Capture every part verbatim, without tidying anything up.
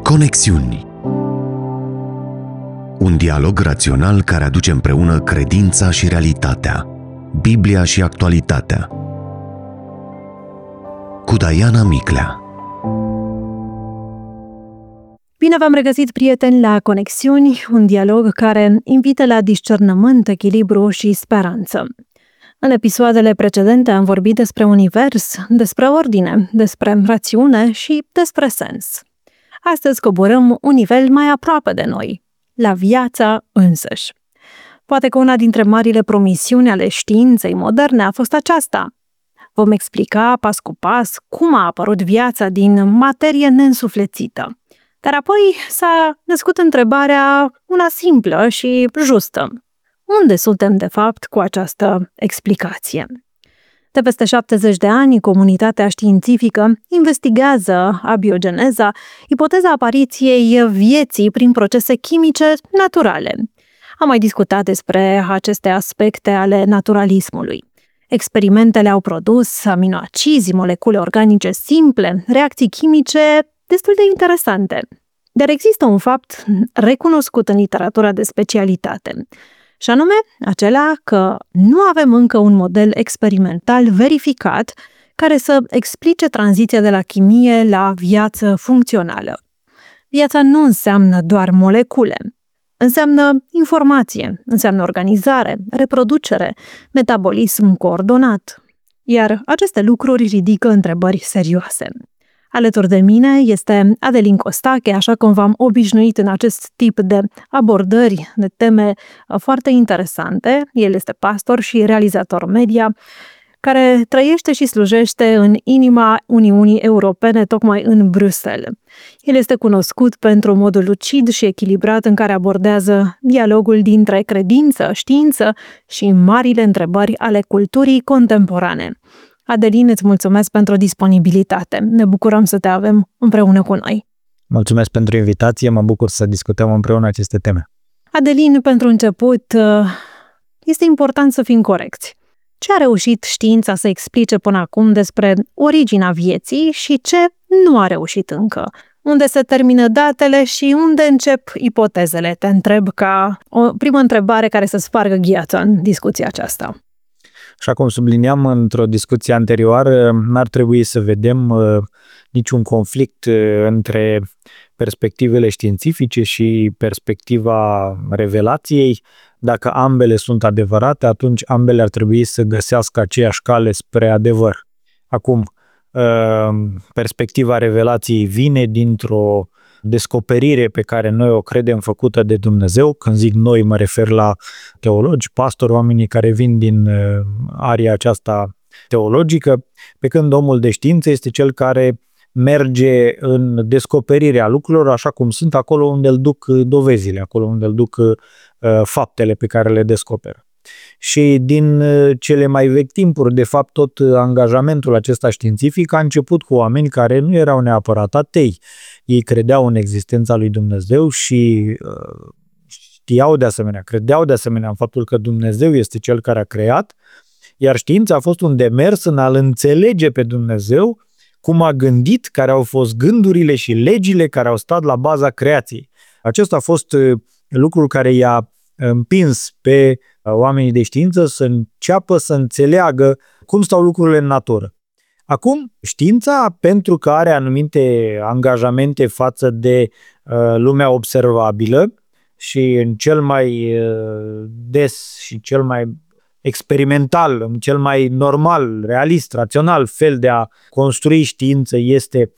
Conexiuni. Un dialog rațional care aduce împreună credința și realitatea, Biblia și actualitatea. Cu Diana Miclea. Bine v-am regăsit, prieteni, la Conexiuni, un dialog care invită la discernământ, echilibru și speranță. În episoadele precedente am vorbit despre univers, despre ordine, despre rațiune și despre sens. Astăzi coborâm un nivel mai aproape de noi, la viața însăși. Poate că una dintre marile promisiuni ale științei moderne a fost aceasta. Vom explica pas cu pas cum a apărut viața din materie neînsuflețită. Dar apoi s-a născut întrebarea, una simplă și justă. Unde suntem, de fapt, cu această explicație? De peste șaptezeci de ani, comunitatea științifică investigează abiogeneza, ipoteza apariției vieții prin procese chimice naturale. Am mai discutat despre aceste aspecte ale naturalismului. Experimentele au produs aminoacizi, molecule organice simple, reacții chimice destul de interesante. Dar există un fapt recunoscut în literatura de specialitate, și anume acela că nu avem încă un model experimental verificat care să explice tranziția de la chimie la viață funcțională. Viața nu înseamnă doar molecule. Înseamnă informație, înseamnă organizare, reproducere, metabolism coordonat. Iar aceste lucruri ridică întrebări serioase. Alături de mine este Adelin Costache, așa cum v-am obișnuit în acest tip de abordări de teme foarte interesante. El este pastor și realizator media, care trăiește și slujește în inima Uniunii Europene, tocmai în Bruxelles. El este cunoscut pentru modul lucid și echilibrat în care abordează dialogul dintre credință, știință și marile întrebări ale culturii contemporane. Adelin, îți mulțumesc pentru disponibilitate. Ne bucurăm să te avem împreună cu noi. Mulțumesc pentru invitație, mă bucur să discutăm împreună aceste teme. Adelin, pentru început, este important să fim corecți. Ce a reușit știința să explice până acum despre originea vieții și ce nu a reușit încă? Unde se termină datele și unde încep ipotezele? Te întreb ca o primă întrebare care să spargă gheața în discuția aceasta. Așa cum subliniam într-o discuție anterioară, n-ar trebui să vedem uh, niciun conflict uh, între perspectivele științifice și perspectiva revelației. Dacă ambele sunt adevărate, atunci ambele ar trebui să găsească aceeași cale spre adevăr. Acum, uh, perspectiva revelației vine dintr-o descoperire pe care noi o credem făcută de Dumnezeu. Când zic noi, mă refer la teologi, pastori, oamenii care vin din aria aceasta teologică, pe când omul de știință este cel care merge în descoperirea lucrurilor așa cum sunt, acolo unde îl duc dovezile, acolo unde îl duc faptele pe care le descoperă. Și din cele mai vechi timpuri, de fapt, tot angajamentul acesta științific a început cu oameni care nu erau neapărat atei. Ei credeau în existența lui Dumnezeu și uh, știau de asemenea, credeau de asemenea în faptul că Dumnezeu este cel care a creat, iar știința a fost un demers în a-L înțelege pe Dumnezeu, cum a gândit, care au fost gândurile și legile care au stat la baza creației. Acesta a fost uh, lucrul care i-a împins pe oamenii de știință să înceapă să înțeleagă cum stau lucrurile în natură. Acum, știința, pentru că are anumite angajamente față de uh, lumea observabilă și în cel mai uh, des și cel mai experimental, în cel mai normal, realist, rațional fel de a construi știință este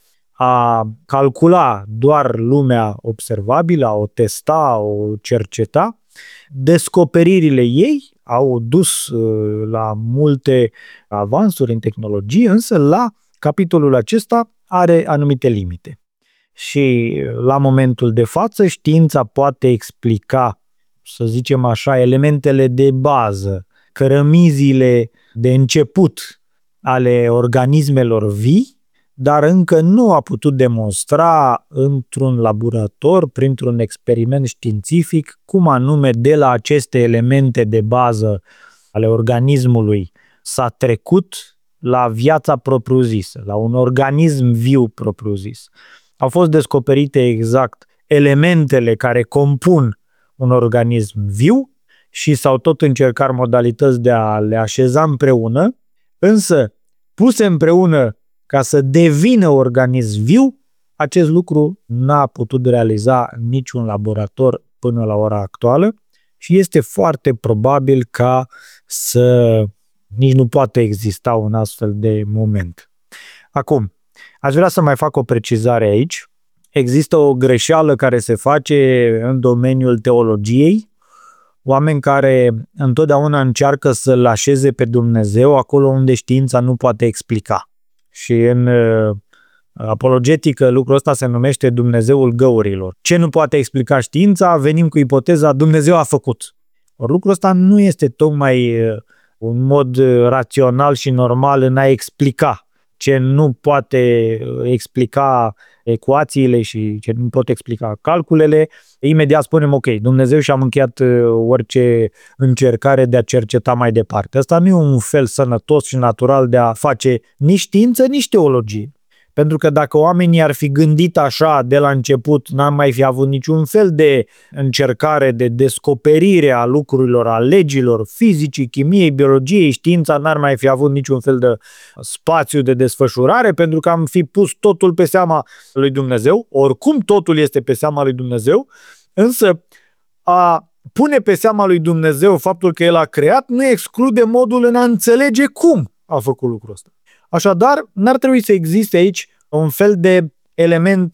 a calcula doar lumea observabilă, a o testa, a o cerceta. Descoperirile ei au dus uh, la multe avansuri în tehnologie, însă la capitolul acesta are anumite limite. Și la momentul de față știința poate explica, să zicem așa, elementele de bază, cărămizile de început ale organismelor vii, dar încă nu a putut demonstra într-un laborator, printr-un experiment științific, cum anume de la aceste elemente de bază ale organismului s-a trecut la viața propriu-zisă, la un organism viu propriu-zis. au fost descoperite exact elementele care compun un organism viu și s-au tot încercat modalități de a le așeza împreună, însă puse împreună ca să devină organism viu, acest lucru n-a putut realiza niciun laborator până la ora actuală și este foarte probabil ca să nici nu poate exista un astfel de moment. Acum, aș vrea să mai fac o precizare aici. Există o greșeală care se face în domeniul teologiei, oameni care întotdeauna încearcă să-L așeze pe Dumnezeu acolo unde știința nu poate explica. Și în uh, apologetică lucrul ăsta se numește Dumnezeul găurilor. Ce nu poate explica știința, venim cu ipoteza Dumnezeu a făcut. Or, lucrul ăsta nu este tocmai uh, un mod rațional și normal în a explica ce nu poate explica ecuațiile și ce nu pot explica calculele. Imediat spunem, ok, Dumnezeu și-a încheiat orice încercare de a cerceta mai departe. Asta nu e un fel sănătos și natural de a face nici știință, nici teologie. Pentru că dacă oamenii ar fi gândit așa de la început, n-am mai fi avut niciun fel de încercare de descoperire a lucrurilor, a legilor fizicii, chimiei, biologiei, știința n-ar mai fi avut niciun fel de spațiu de desfășurare, pentru că am fi pus totul pe seama lui Dumnezeu. Oricum totul este pe seama lui Dumnezeu, însă a pune pe seama lui Dumnezeu faptul că El a creat nu exclude modul în a înțelege cum a făcut lucrul ăsta. Așadar, n-ar trebui să existe aici un fel de element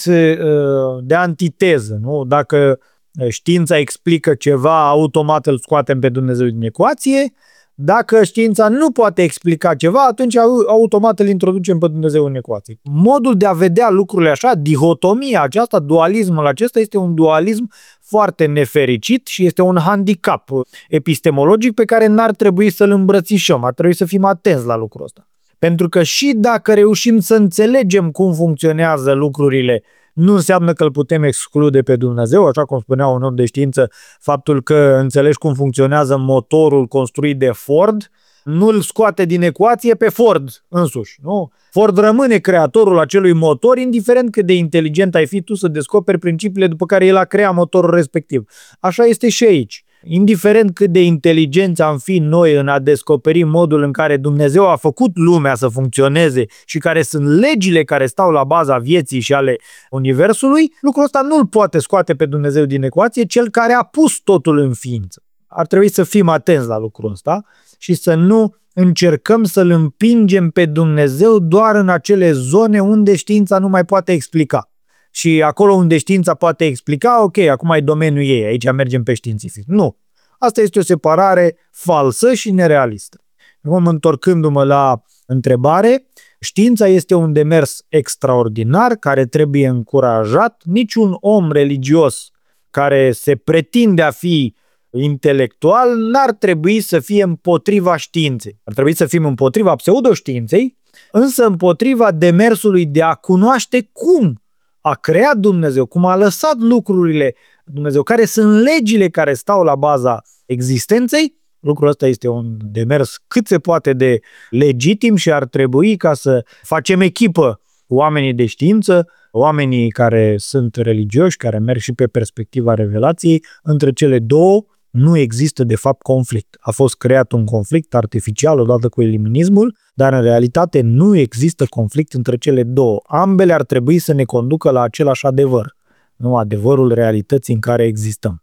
de antiteză. Nu? Dacă știința explică ceva, automat îl scoatem pe Dumnezeu din ecuație. Dacă știința nu poate explica ceva, atunci automat îl introducem pe Dumnezeu în ecuație. Modul de a vedea lucrurile așa, dihotomia aceasta, dualismul acesta este un dualism foarte nefericit și este un handicap epistemologic pe care n-ar trebui să-l îmbrățișăm. Ar trebui să fim atenți la lucrul ăsta. Pentru că și dacă reușim să înțelegem cum funcționează lucrurile, nu înseamnă că îl putem exclude pe Dumnezeu, așa cum spunea un om de știință, faptul că înțelegi cum funcționează motorul construit de Ford, nu îl scoate din ecuație pe Ford însuși. Nu? Ford rămâne creatorul acelui motor, indiferent cât de inteligent ai fi tu să descoperi principiile după care el a creat motorul respectiv. Așa este și aici. Indiferent cât de inteligenți am fi noi în a descoperi modul în care Dumnezeu a făcut lumea să funcționeze și care sunt legile care stau la baza vieții și ale universului, lucrul ăsta nu îl poate scoate pe Dumnezeu din ecuație, cel care a pus totul în ființă. Ar trebui să fim atenți la lucrul ăsta și să nu încercăm să-L împingem pe Dumnezeu doar în acele zone unde știința nu mai poate explica. Și acolo unde știința poate explica, ok, acum e domeniul ei, aici mergem pe științific. Nu. Asta este o separare falsă și nerealistă. Acum, întorcându-mă la întrebare, știința este un demers extraordinar care trebuie încurajat. Niciun om religios care se pretinde a fi intelectual n-ar trebui să fie împotriva științei. Ar trebui să fim împotriva pseudoștiinței, însă împotriva demersului de a cunoaște cum a creat Dumnezeu, cum a lăsat lucrurile Dumnezeu, care sunt legile care stau la baza existenței. Lucrul ăsta este un demers cât se poate de legitim și ar trebui ca să facem echipă cu oamenii de știință, oamenii care sunt religioși, care merg și pe perspectiva revelației. Între cele două nu există de fapt conflict. A fost creat un conflict artificial odată cu iluminismul, dar în realitate nu există conflict între cele două. Ambele ar trebui să ne conducă la același adevăr, nu adevărul realității în care existăm.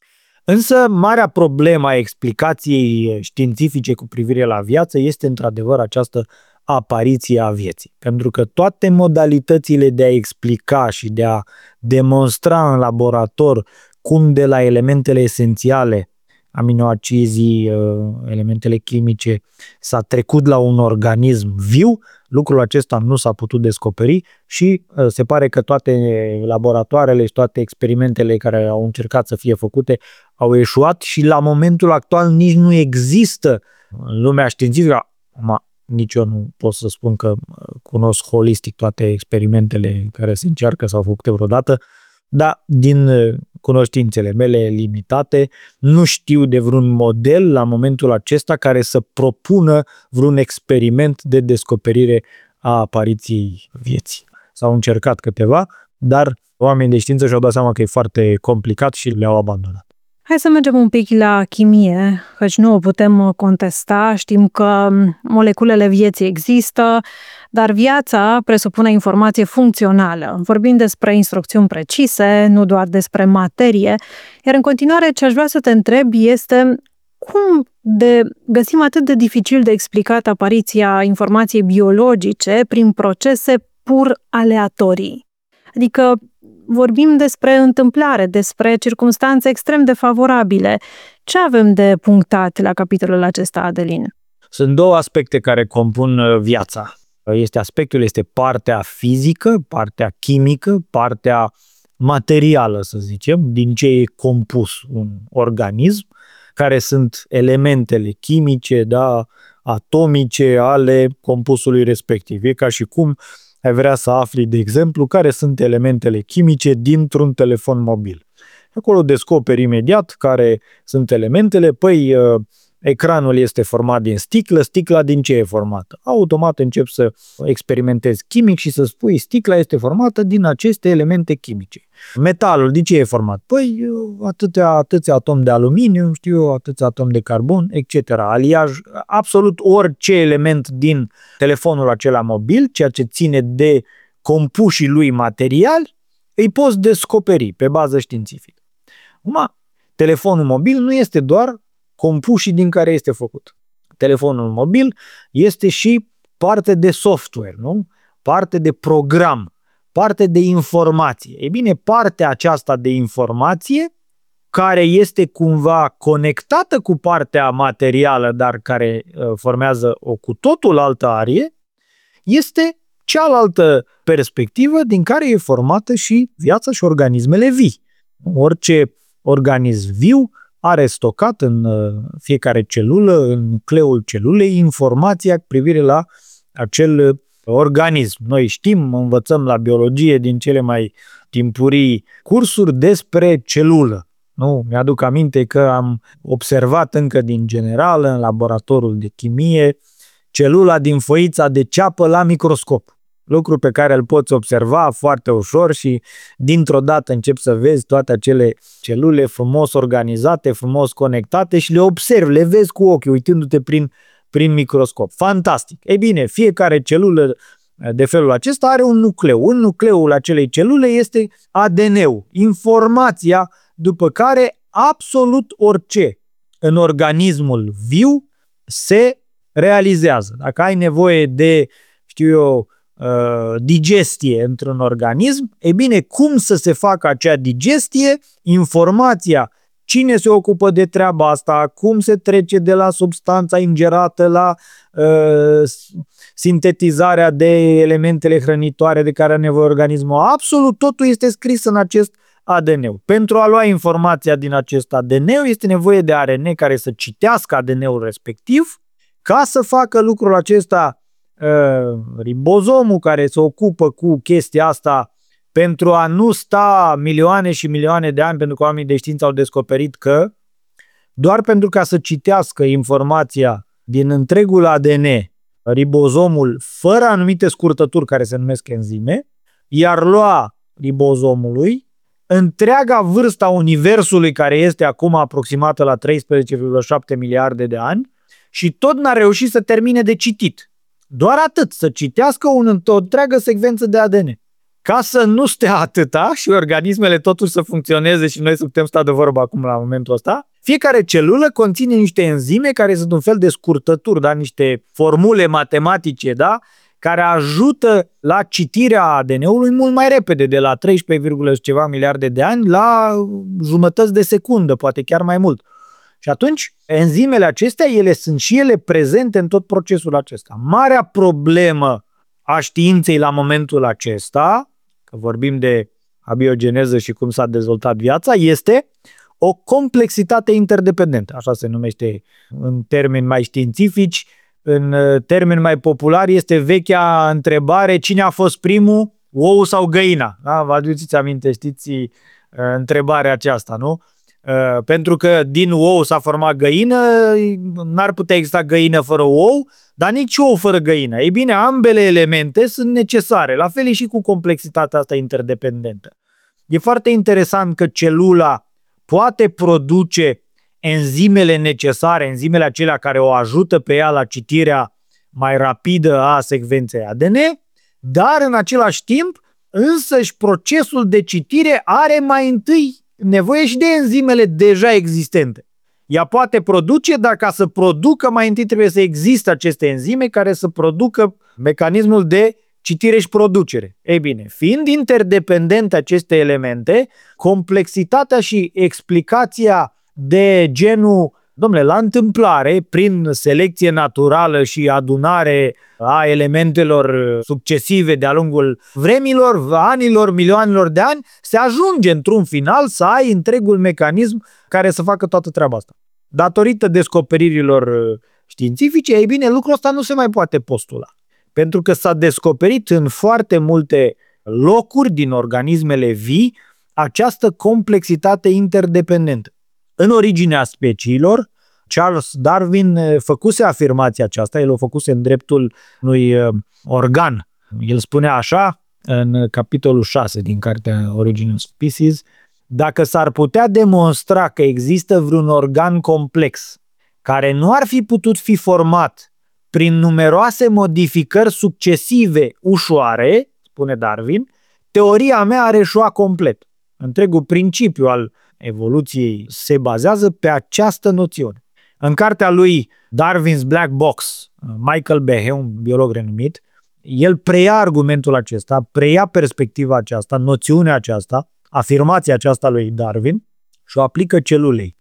Însă, marea problemă a explicației științifice cu privire la viață este într-adevăr această apariție a vieții. Pentru că toate modalitățile de a explica și de a demonstra în laborator cum de la elementele esențiale, aminoacizii, elementele chimice, s-a trecut la un organism viu, lucrul acesta nu s-a putut descoperi și se pare că toate laboratoarele și toate experimentele care au încercat să fie făcute au eșuat și la momentul actual nici nu există în lumea științifică. Ma, nici eu nu pot să spun că cunosc holistic toate experimentele care se încearcă sau făcute vreodată, dar din cunoștințele mele limitate nu știu de vreun model la momentul acesta care să propună vreun experiment de descoperire a apariției vieții. S-au încercat câteva, dar oamenii de știință și-au dat seama că e foarte complicat și le-au abandonat. Hai să mergem un pic la chimie, căci nu o putem contesta. Știm că moleculele vieții există, dar viața presupune informație funcțională. Vorbim despre instrucțiuni precise, nu doar despre materie. Iar în continuare, ce aș vrea să te întreb este cum de găsim atât de dificil de explicat apariția informației biologice prin procese pur aleatorii. Adică vorbim despre întâmplare, despre circumstanțe extrem de favorabile. Ce avem de punctat la capitolul acesta, Adelin? Sunt două aspecte care compun viața. Este aspectul, este partea fizică, partea chimică, partea materială, să zicem, din ce e compus un organism, care sunt elementele chimice, da, atomice ale compusului respectiv. E ca și cum ai vrea să afli, de exemplu, care sunt elementele chimice dintr-un telefon mobil. Acolo descoperi imediat care sunt elementele, păi ecranul este format din sticlă, sticla din ce e formată? Automat începi să experimentezi chimic și să spui sticla este formată din aceste elemente chimice. Metalul din ce e format? Păi atâtea, atâția atomi de aluminiu, știu eu, atâția atomi de carbon, et cetera. Aliaj, absolut orice element din telefonul acela mobil, ceea ce ține de compușii lui materiali, îi poți descoperi pe bază științifică. Acum, telefonul mobil nu este doar compușii din care este făcut. Telefonul mobil este și parte de software, nu? Parte de program, parte de informație. Ei bine, partea aceasta de informație, care este cumva conectată cu partea materială, dar care uh, formează o cu totul altă arie, este cealaltă perspectivă din care e formată și viața și organismele vii. Orice organism viu are stocat în fiecare celulă, în nucleul celulei, informația cu privire la acel organism. Noi știm, învățăm la biologie din cele mai timpurii cursuri despre celulă. Nu, mi-aduc aminte că am observat încă din generală, în laboratorul de chimie, celula din foița de ceapă la microscop. Lucru pe care îl poți observa foarte ușor și dintr-o dată începi să vezi toate acele celule frumos organizate, frumos conectate și le observi, le vezi cu ochii, uitându-te prin, prin microscop. Fantastic! Ei bine, fiecare celulă de felul acesta are un nucleu. În nucleul acelei celule este A D N-ul, informația după care absolut orice în organismul viu se realizează. Dacă ai nevoie de, știu eu, digestie într-un organism, e bine, cum să se facă acea digestie, informația, cine se ocupă de treaba asta, cum se trece de la substanța ingerată la uh, sintetizarea de elementele hrănitoare de care are nevoie organismul, absolut totul este scris în acest A D N. Pentru a lua informația din acest A D N este nevoie de A R N care să citească A D N-ul respectiv, ca să facă lucrul acesta ribozomul care se ocupă cu chestia asta pentru a nu sta milioane și milioane de ani, pentru că oamenii de știință au descoperit că doar pentru ca să citească informația din întregul A D N, ribozomul, fără anumite scurtături care se numesc enzime, i-ar lua ribozomului întreaga vârsta universului, care este acum aproximată la treisprezece virgulă șapte miliarde de ani, și tot n-a reușit să termine de citit. Doar atât, să citească un, o întreagă secvență de A D N. Ca să nu stea atâta și organismele totuși să funcționeze și noi să putem sta de vorbă acum la momentul ăsta, fiecare celulă conține niște enzime care sunt un fel de scurtături, da? Niște formule matematice, da? Care ajută la citirea A D N-ului mult mai repede, de la treisprezece, ceva miliarde de ani la jumătăți de secundă, poate chiar mai mult. Și atunci, enzimele acestea, ele sunt și ele prezente în tot procesul acesta. Marea problemă a științei la momentul acesta, că vorbim de abiogeneză și cum s-a dezvoltat viața, este o complexitate interdependentă. Așa se numește în termeni mai științifici. În termeni mai populari este vechea întrebare: cine a fost primul, ou sau găina? Da? Vă aduceți aminte, știți întrebarea aceasta, nu? Pentru că din ou s-a format găină, n-ar putea exista găină fără ou, dar nici ou fără găină. Ei bine, ambele elemente sunt necesare, la fel e și cu complexitatea asta interdependentă. E foarte interesant că celula poate produce enzimele necesare, enzimele acelea care o ajută pe ea la citirea mai rapidă a secvenței A D N, dar în același timp, însăși procesul de citire are mai întâi nevoie și de enzimele deja existente. Ea poate produce, dar ca să producă mai întâi trebuie să existe aceste enzime care să producă mecanismul de citire și producere. Ei bine, fiind interdependente aceste elemente, complexitatea și explicația de genul, dom'le, la întâmplare, prin selecție naturală și adunare a elementelor succesive de-a lungul vremilor, anilor, milioanelor de ani, se ajunge într-un final să ai întregul mecanism care să facă toată treaba asta. Datorită descoperirilor științifice, ei bine, lucrul ăsta nu se mai poate postula. Pentru că s-a descoperit în foarte multe locuri din organismele vii această complexitate interdependentă. În originea speciilor, Charles Darwin făcuse afirmația aceasta, el o făcuse în dreptul unui organ. El spunea așa, în capitolul șase din cartea Origin of Species, dacă s-ar putea demonstra că există vreun organ complex care nu ar fi putut fi format prin numeroase modificări succesive ușoare, spune Darwin, teoria mea ar eșua complet. Întregul principiu al evoluției se bazează pe această noțiune. În cartea lui Darwin's Black Box, Michael Behe, un biolog renumit, el preia argumentul acesta, preia perspectiva aceasta, noțiunea aceasta, afirmația aceasta lui Darwin și o aplică celulei.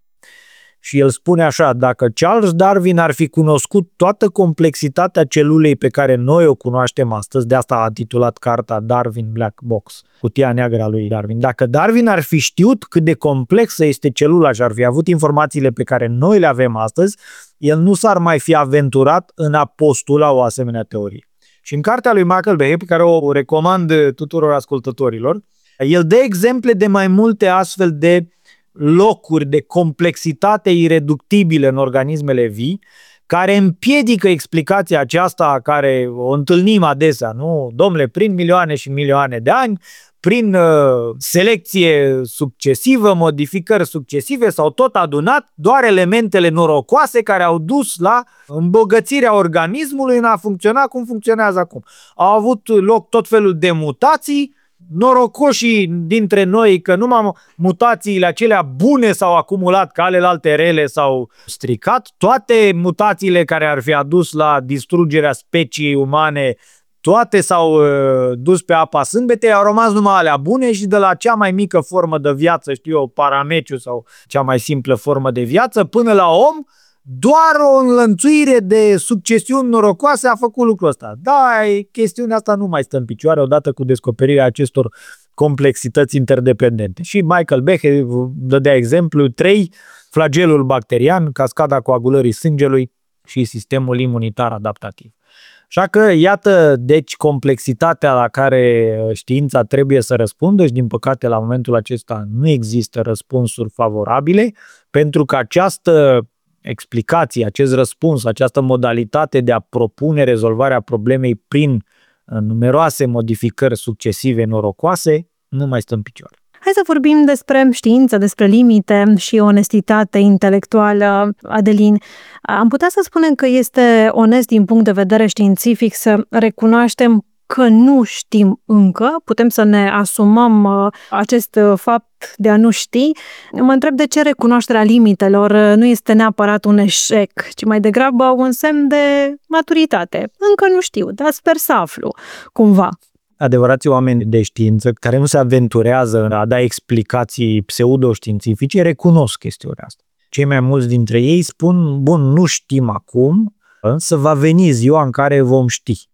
Și el spune așa, dacă Charles Darwin ar fi cunoscut toată complexitatea celulei pe care noi o cunoaștem astăzi, de asta a titulat cartea Darwin Black Box, cutia neagră a lui Darwin, dacă Darwin ar fi știut cât de complexă este celula și ar fi avut informațiile pe care noi le avem astăzi, el nu s-ar mai fi aventurat în a postula o asemenea teorie. Și în cartea lui Michael Behe, pe care o recomand tuturor ascultătorilor, el dă exemple de mai multe astfel de locuri de complexitate ireductibilă în organismele vii, care împiedică explicația aceasta care o întâlnim adesea, nu? Dom'le, prin milioane și milioane de ani, prin uh, selecție succesivă, modificări succesive sau tot adunat, doar elementele norocoase care au dus la îmbogățirea organismului în a funcționa cum funcționează acum. Au avut loc tot felul de mutații, norocoșii dintre noi că numai mutațiile acelea bune s-au acumulat, că alelalte rele s-au stricat, toate mutațiile care ar fi adus la distrugerea speciei umane, toate s-au uh, dus pe apa sâmbetei, au rămas numai alea bune și de la cea mai mică formă de viață, știu eu, parameciu sau cea mai simplă formă de viață, până la om, doar o înlănțuire de succesiuni norocoase a făcut lucrul ăsta. Da, chestiunea asta nu mai stă în picioare odată cu descoperirea acestor complexități interdependente. Și Michael Behe dădea exemplu trei, flagelul bacterian, cascada coagulării sângelui și sistemul imunitar adaptativ. Așa că, iată, deci, complexitatea la care știința trebuie să răspundă și, din păcate, la momentul acesta nu există răspunsuri favorabile, pentru că această explicație, acest răspuns, această modalitate de a propune rezolvarea problemei prin numeroase modificări succesive norocoase nu mai stă în picioare. Hai să vorbim despre știință, despre limite și onestitate intelectuală. Adelin, am putea să spunem că este onest din punct de vedere științific să recunoaștem că nu știm încă, putem să ne asumăm acest fapt de a nu ști. Mă întreb de ce recunoașterea limitelor nu este neapărat un eșec, ci mai degrabă un semn de maturitate. Încă nu știu, dar sper să aflu cumva. Adevărații oameni de știință care nu se aventurează în a da explicații pseudoștiințifice recunosc chestiunea asta. Cei mai mulți dintre ei spun, bun, nu știm acum, însă va veni ziua în care vom ști.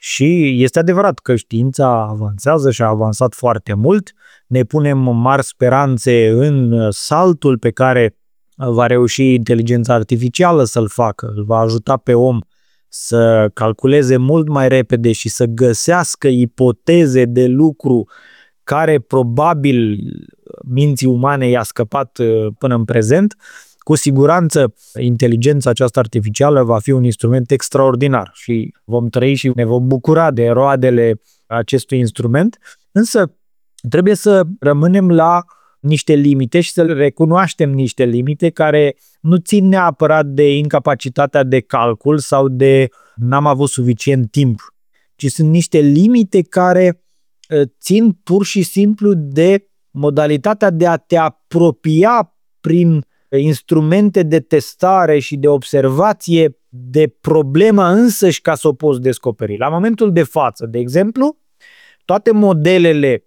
Și este adevărat că știința avansează și a avansat foarte mult. Ne punem mari speranțe în saltul pe care va reuși inteligența artificială să-l facă. Îl va ajuta pe om să calculeze mult mai repede și să găsească ipoteze de lucru care probabil minții umane i-a scăpat până în prezent, cu siguranță inteligența aceasta artificială va fi un instrument extraordinar și vom trăi și ne vom bucura de roadele acestui instrument, însă trebuie să rămânem la niște limite și să recunoaștem niște limite care nu țin neapărat de incapacitatea de calcul sau de n-am avut suficient timp, ci sunt niște limite care țin pur și simplu de modalitatea de a te apropia prin instrumente de testare și de observație de problema însăși ca să o poți descoperi. La momentul de față, de exemplu, toate modelele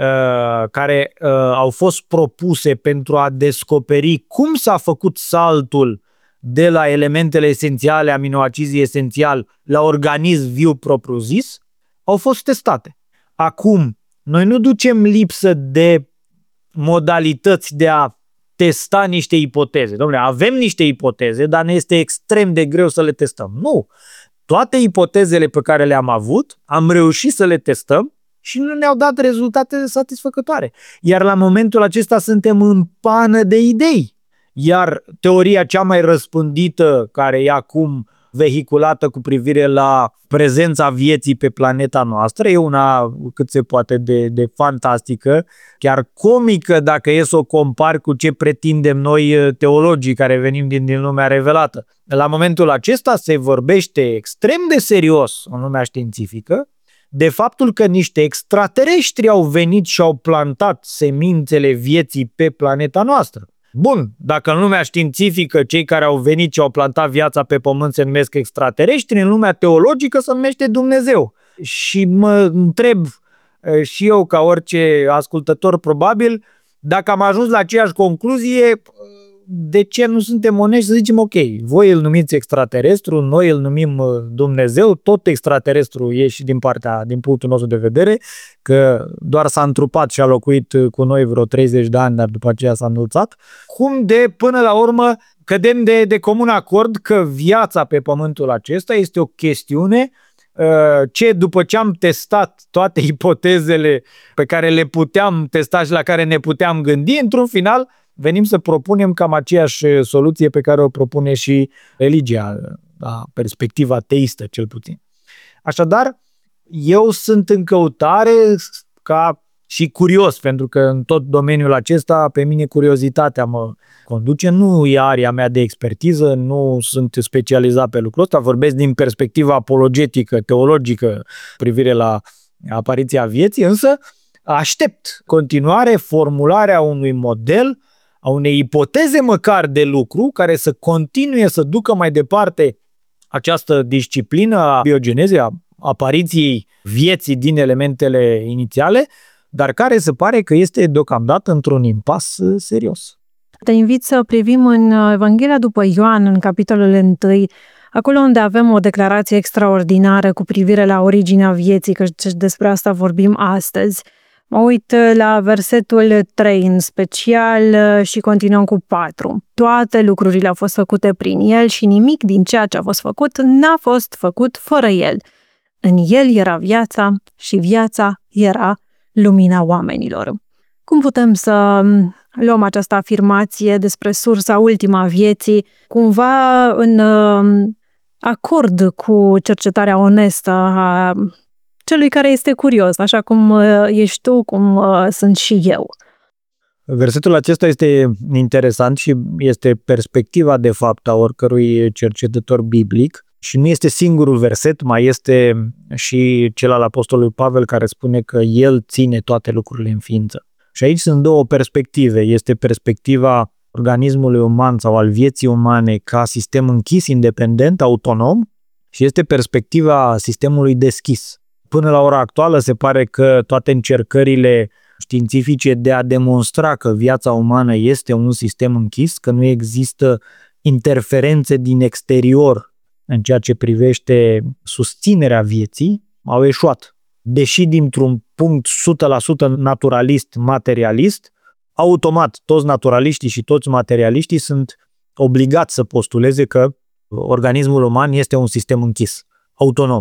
uh, care uh, au fost propuse pentru a descoperi cum s-a făcut saltul de la elementele esențiale, aminoacizii esențiali, la organism viu propriu-zis, au fost testate. Acum, noi nu ducem lipsă de modalități de a testa niște ipoteze. Dom'le, avem niște ipoteze, dar ne este extrem de greu să le testăm. Nu! Toate ipotezele pe care le-am avut, am reușit să le testăm și nu ne-au dat rezultate satisfăcătoare. Iar la momentul acesta suntem în pană de idei. Iar teoria cea mai răspândită, care e acum vehiculată cu privire la prezența vieții pe planeta noastră, e una cât se poate de, de fantastică, chiar comică dacă e să o compari cu ce pretindem noi teologii care venim din, din lumea revelată. La momentul acesta se vorbește extrem de serios în lumea științifică de faptul că niște extraterestri au venit și au plantat semințele vieții pe planeta noastră. Bun, dacă în lumea științifică cei care au venit și au plantat viața pe pământ se numesc extraterestri, în lumea teologică se numește Dumnezeu. Și mă întreb și eu, ca orice ascultător probabil, dacă am ajuns la aceeași concluzie, de ce nu suntem onești să zicem ok, voi îl numiți extraterestru, noi îl numim Dumnezeu, tot extraterestru e și din partea, din punctul nostru de vedere, că doar s-a întrupat și a locuit cu noi vreo treizeci de ani, dar după aceea s-a înălțat. Cum de, până la urmă, cădem de, de comun acord că viața pe pământul acesta este o chestiune ce, după ce am testat toate ipotezele pe care le puteam testa și la care ne puteam gândi, într-un final venim să propunem cam aceeași soluție pe care o propune și religia, da, perspectiva teistă cel puțin. Așadar, eu sunt în căutare ca și curios, pentru că în tot domeniul acesta pe mine curiozitatea mă conduce, nu e aria mea de expertiză, nu sunt specializat pe lucrul ăsta, vorbesc din perspectiva apologetică, teologică, privire la apariția vieții, însă aștept continuare formularea unui model, a unei ipoteze măcar de lucru care să continue să ducă mai departe această disciplină a biogenezei, a apariției vieții din elementele inițiale, dar care se pare că este deocamdată într-un impas serios. Te invit să privim în Evanghelia după Ioan, în capitolul unu, acolo unde avem o declarație extraordinară cu privire la originea vieții, că despre asta vorbim astăzi. Mă uit la versetul trei în special și continuăm cu patru. Toate lucrurile au fost făcute prin El și nimic din ceea ce a fost făcut n-a fost făcut fără El. În El era viața și viața era lumina oamenilor. Cum putem să luăm această afirmație despre sursa ultimă a vieții cumva în acord cu cercetarea onestă a celui care este curios, așa cum ești tu, cum sunt și eu? Versetul acesta este interesant și este perspectiva de fapt a oricărui cercetător biblic și nu este singurul verset, mai este și cel al apostolului Pavel care spune că el ține toate lucrurile în ființă. Și aici sunt două perspective. Este perspectiva organismului uman sau al vieții umane ca sistem închis, independent, autonom și este perspectiva sistemului deschis. Până la ora actuală se pare că toate încercările științifice de a demonstra că viața umană este un sistem închis, că nu există interferențe din exterior în ceea ce privește susținerea vieții, au eșuat. Deși dintr-un punct o sută la sută naturalist, materialist, automat toți naturaliștii și toți materialiștii sunt obligați să postuleze că organismul uman este un sistem închis, autonom.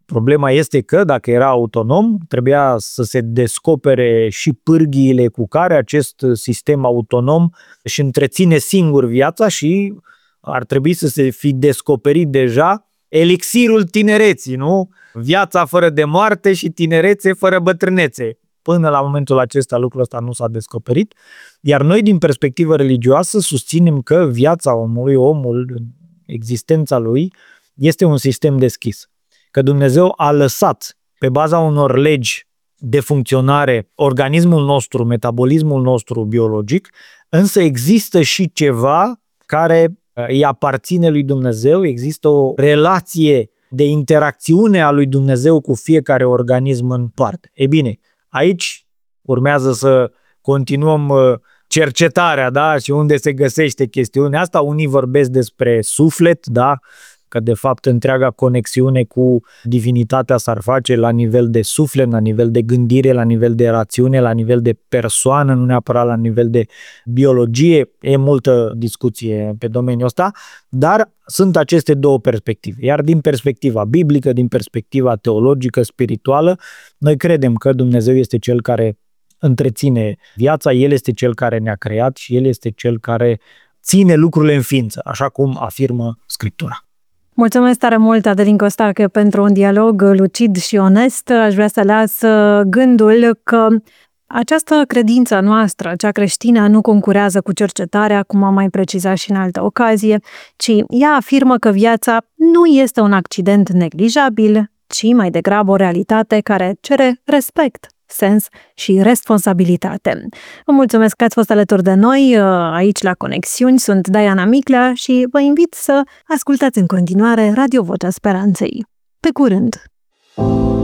Problema este că, dacă era autonom, trebuia să se descopere și pârghiile cu care acest sistem autonom își întreține singur viața și ar trebui să se fi descoperit deja elixirul tinereții, nu? Viața fără de moarte și tinerețe fără bătrânețe. Până la momentul acesta lucrul ăsta nu s-a descoperit, iar noi din perspectivă religioasă susținem că viața omului, omul, existența lui, este un sistem deschis. Că Dumnezeu a lăsat pe baza unor legi de funcționare organismul nostru, metabolismul nostru biologic, însă există și ceva care îi aparține lui Dumnezeu, există o relație de interacțiune a lui Dumnezeu cu fiecare organism în parte. E bine, aici urmează să continuăm cercetarea, da? Și unde se găsește chestiunea asta. Unii vorbesc despre suflet, da? Că de fapt întreaga conexiune cu divinitatea s-ar face la nivel de suflet, la nivel de gândire, la nivel de rațiune, la nivel de persoană, nu neapărat la nivel de biologie. E multă discuție pe domeniul ăsta, dar sunt aceste două perspective. Iar din perspectiva biblică, din perspectiva teologică, spirituală, noi credem că Dumnezeu este Cel care întreține viața, El este Cel care ne-a creat și El este Cel care ține lucrurile în ființă, așa cum afirmă Scriptura. Mulțumesc tare mult, Adelin Costache, pentru un dialog lucid și onest. Aș vrea să las gândul că această credință noastră, cea creștină, nu concurează cu cercetarea, cum am mai precizat și în altă ocazie, ci ea afirmă că viața nu este un accident neglijabil, ci mai degrabă o realitate care cere respect, sens și responsabilitate. Vă mulțumesc că ați fost alături de noi aici la Conexiuni. Sunt Diana Miclea și vă invit să ascultați în continuare Radio Vocea Speranței. Pe curând!